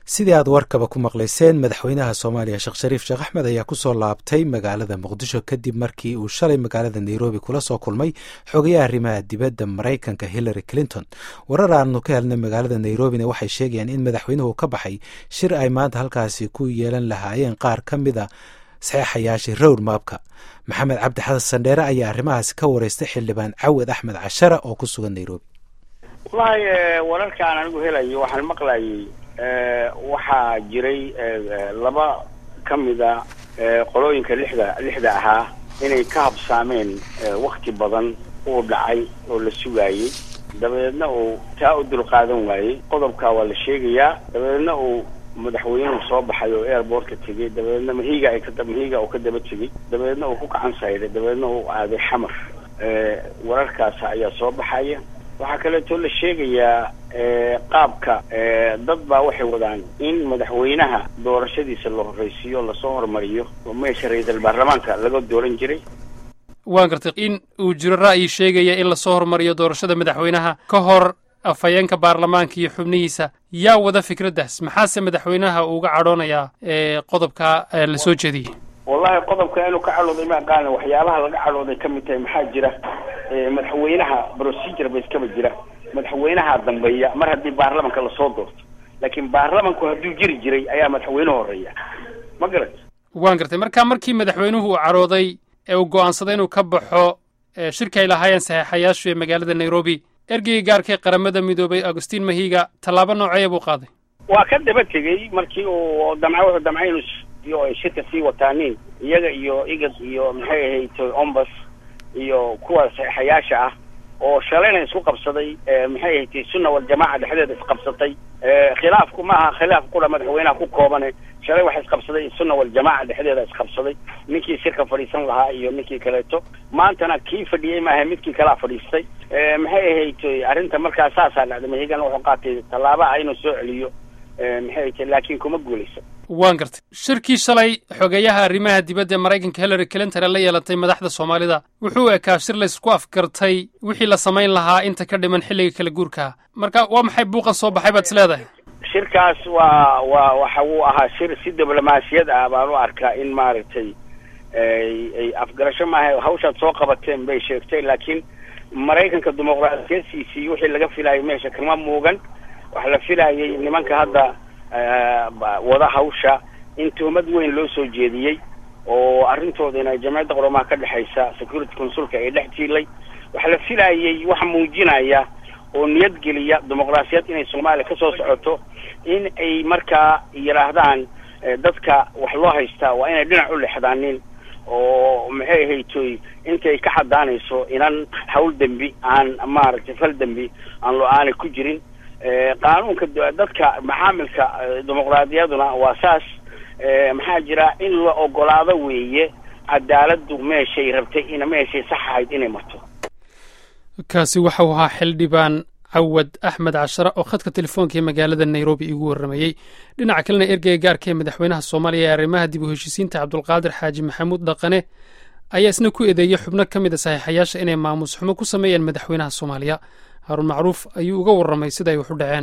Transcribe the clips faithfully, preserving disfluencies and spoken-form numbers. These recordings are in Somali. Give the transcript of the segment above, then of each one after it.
sidii aad warkaba ku maqlayseen madaxweynaha soomaaliya sheekh shariif sheekh axmed ayaa kusoo laabtay magaalada muqdisho kadib markii uu shalay magaalada nairobi kula soo kulmay xogayaha arrimaha dibadda maraykanka hillary clinton. warar aanu ka helnay magaalada nairobina waxay sheegayaan in madaxweynuhu ka baxay shir ay maanta halkaasi ku yeelan lahaayeen qaar ka mida saxeexayaashii rowr maabka. maxamed cabdi xasan sandheere ayaa arrimahaasi ka wareystay xildhibaan cawad axmed cashara oo ku sugan nairobi. wallaahi wararkaan anigu helayo waxaan maqlayay waxaa jiray laba ka mida qolooyinka lixda lixda ahaa inay ka habsaameen wakti badan uu dhacay oo la sugayay, dabadeedna uu taa u dulqaadan waayey. qodobkaa waa la sheegayaa. dabadeedna uu madaxweynuhu soo baxay oo airportka tegey, dabadeedna mahiiga ay ka mahiiga uu ka daba tegey, dabadeedna uu ku gacan sayray, dabadeedna uu aaday xamar. wararkaas ayaa soo baxaya. waxaa kaleeto la sheegayaa qaabka dad baa waxay wadaan in madaxweynaha doorashadiisa la horreysiiyo lasoo hormariyo oo meesha ra-iisul baarlamaanka laga dooran jiray. waan gartay in uu jiro ra'yi sheegaya in lasoo hormariyo doorashada madaxweynaha ka hor afhayeenka baarlamaanka iyo xubnihiisa. yaa wada fikraddaas? maxaase madaxweynaha uga cadhoonayaa qodobka la soo jeediyey? wallahi qodobka inuu ka cadhooday ma aqaana. waxyaabaha laga cadhooday ka mid tahay maxaa jira madaxweynaha procedure ba iskaba jira. madaxweynaha dambeeya mar haddii baarlamanka lasoo doorto, laakiin baarlamanku hadduu jiri jiray ayaa madaxweynuhu horeeya. ma garat? waan gartay. marka markii madaxweynuhu uu cadhooday ee uu go'aansaday inuu ka baxo shirka ay lahaayeen saxeexayaashu ee magaalada nairobi, ergeyga gaarka ee qaramada midoobay agustin mahiga tallaabo nooceeya buu qaaday? waa ka daba tegey markii uu damca wuxuu damcay inuu iyo ay shirka sii wataaniin iyaga iyo igad iyo maxay ahayd ombas iyo kuwa saxeexayaasha ah oo shalayna isku qabsaday maxay ahayd sunna wal jamaaca dhexdeeda isqabsatay. khilaafku ma aha khilaaf qura madaxweynaha ku koobane. shalay waxa isqabsaday sunna wal jamaaca dhexdeeda isqabsaday, ninkii shirka fadhiisan lahaa iyo ninkii kaleeto. maantana kii fadhiyey maaha midkii kalaa fadhiistay. maxay ahayd arrinta markaa saasaa dhacday. mahigana wuxuu qaatay tallaaba ah inuu soo celiyo maxay ahayd, laakiin kuma guulaysan. waan gartay. shirkii shalay xogeyaha arrimaha dibadda maraykanka hillary clinton ee la yeelatay madaxda soomaalida wuxuu ekaa shir laysku afgartay wixii la samayn lahaa inta ka dhiman xilliga kala guurka. marka waa maxay buuqan soo baxay baad is leedahay? shirkaas waa waa waxa uu ahaa shir si diblomaasiyad ah baan u arkaa in maaragtay ay afgarasho maaha hawshaad soo qabateen bay sheegtay, laakiin maraykanka dimuqraadiyadsiisii wixii laga filaayay meesha kama muugan. waxa la filaayay nimanka hadda wada hawsha in tuhmad weyn loo soo jeediyey oo arrintooda inay jamciyadda qurumaha ka dhexaysa security consulka ay dhex jiilay. waxaa la filaayay wax muujinaya oo niyad geliya dimuqraasiyad inay soomaaliya ka soo socoto, in ay markaa yidhaahdaan dadka wax loo haystaa waa inay dhinac u lexdaanin oo maxay ahaytoy intay ka xadaanayso inan hawl dembi aan maaragtay fal dembi aan lo-aanay ku jirin. qaanuunka dadka macaamilka dimuqraadiyaduna waa saas. maxaa jira in la ogolaado weeye cadaaladu meeshay rabtay in meeshay sax ahayd inay marto. kaasi waxau ahaa xildhibaan cawad axmed cashara oo khadka telefoonka ee magaalada nairobi igu warramayey. dhinaca kalena ergeyga gaarka ee madaxweynaha soomaaliya ee arrimaha dib u heshiisiinta cabdulqaadir xaaji maxamuud dhaqane ayaa isna ku eedeeyey xubno ka mid a saxiixayaasha inay maamuus xumo ku sameeyeen madaxweynaha soomaaliya. haarun macruuf ayuu uga warramay sida ay wax u dhaceen.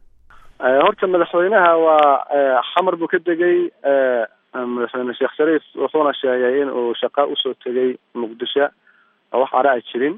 horta madaxweynaha waa xamar buu ka degay madaxweyne sheekh shariif wuxuuna sheegay in uu shaqa usoo tegay muqdisho oo wax ara ay jirin.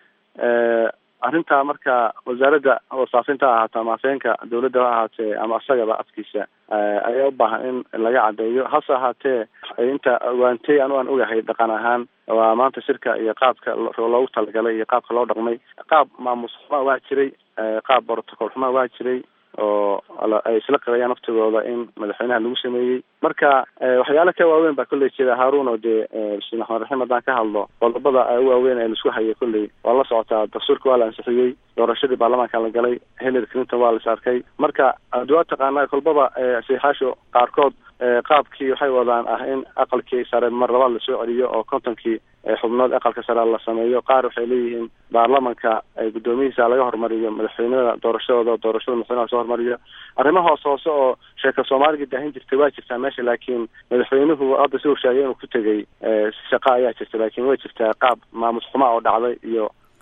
arrintaa marka wasaaradda wasaafinta ha ahaato ama afhayeenka dawladda ha ahaatee ama isagaba afkiisa ayaa u baahan in laga caddeeyo. hase ahaatee inta ogaantay anu aan ogahay dhaqan ahaan waa maanta shirka iyo qaabka loogu talagalay iyo qaabka loo dhaqmay. qaab maamuus xumaa waa jiray, qaab protocol xumaa waa jiray oo ay isla qabayaan naftigooda in madaxweynaha lagu sameeyey. marka waxyaalo ka waaweyn baa kolley jira haaruun oo dee bismillahi raxmaan raxiim haddaan ka hadlo qodobada waaweyn ee laisku hayay kolley waa la socotaa. dastuurka waa la ansixiyey, doorashadii baarlamaanka la galay, hillary clinton waa la is arkay. marka adwaa taqaanaa kolbaba saxiixaashu qaarkood qaabkii waxay wadaan ah in aqalkii sare mar labaad lasoo celiyo oo kontonkii xubnood aqalka sare la sameeyo. qaar waxay leeyihiin baarlamanka guddoomiyihiisa laga hormariyo madaxweynada doorashadooda doorashada madaxweynaha soo hormariyo. arrimo hoos hoose oo sheeka soomaaliga daahin jirtay waa jirtaa meesha, laakiin madaxweynuhu hadda si uu sheegay inuu ku tegay shaqa ayaa jirta, laakiin way jirtaa qaab maamus xumaa oo dhacday iyo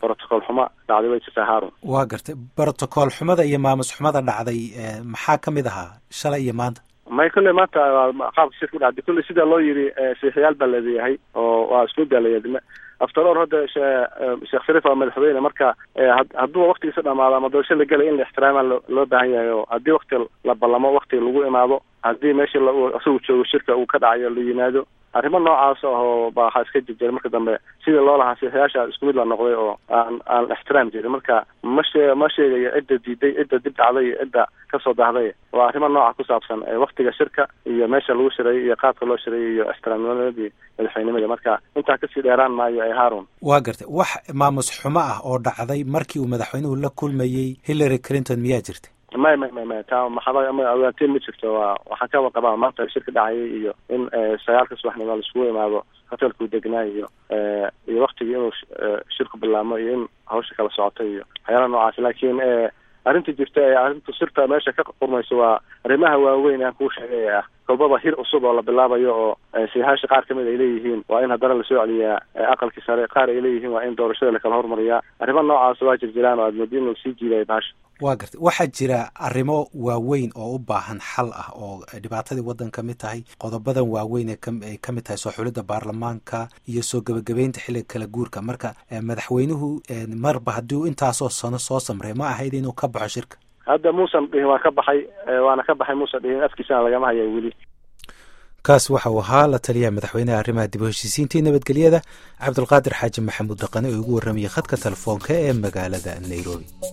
protocol xuma dhacday way jirtaa Haarun. waa gartay protocol xumada iyo maamus xumada dhacday maxaa ka mid ahaa shalay iyo maanta may kulle maanta qaabka shirku dhacday kulle sida loo yiri saxiixyaal baa leeyahay oo waa isku dalayeedma after all hada sheekh Shariif oo madaxweyne marka hadduu waqtigiisa dhamaado ama doorasho la galay in la ixtiraamo loo baahan yahay oo haddii waqti la ballamo waqti lagu imaado haddii meesha uu joogo shirka uu ka dhacayo la yimaado arrimo noocaas oo baa waxa iska jirjir marka dambe sida loo lahaa saxiixyaasha isku mid la noqday oo aan aan ixtiraam jirin marka ma sheeg ma sheegayo cidda diiday cidda dib dhacday cidda ka soo dahday waa arrimo nooca ku saabsan waqtiga shirka iyo meesha lagu shiray iyo qaabka loo shiray iyo ixtiraamnimadii madaxweynimada marka inta ka sii dheeraan maayo ay Haarun. waa gartay wax maamus xumo ah oo dhacday markii uu madaxweynuhu la kulmayay Hillary Clinton miyaa jirtay ما ما ما ما تا maxaa ma awaateen ma jirto waa waxa ka waqabaa maanta shirka dhacay iyo in sagaalka subaxnimo la isku imaado hotelku degnaa iyo ee iyo waqtigii inuu shirku bilaamo iyo in hawsha kala socotay iyo waxyaalo noocaas laakiin ee arrinta jirta ee arrinta sirta meesha ka qurmayso waa arrimaha waaweyn aan ku sheegay ah kolbaba hir cusub oo la bilaabayo oo saxiixaasha qaar kamid ay leeyihiin waa in haddana la soo celiyaa aqalka sare qaar ay leeyihiin waa in doorashada la kala hormariyaa arrimo noocaas waa jirjiraan oo aadmadiin uu sii jiiday baasha. waa gartay waxaa jira arrimo waaweyn oo u baahan xal ah oo dhibaatadii waddanka ka mid tahay qodobadan waaweyn ee ka mid tahay soo xulidda baarlamaanka iyo soo gebagabeynta xilliga kala guurka marka madaxweynuhu marba haddii uu intaasoo sano soo samray ma ahayd inuu ka baxo shirka hadda muusan dhihin waa ka baxay waana ka baxay muusan dhihin afkiisana lagama hayo weli. kaas waxa uu ahaa la taliyaha madaxweynaha arrimaha dib u heshiisiintii nabadgelyada Cabdulqaadir Xaaji Maxamuud Dhaqane oo ugu warramayay khadka telefoonka ee magaalada Nairobi.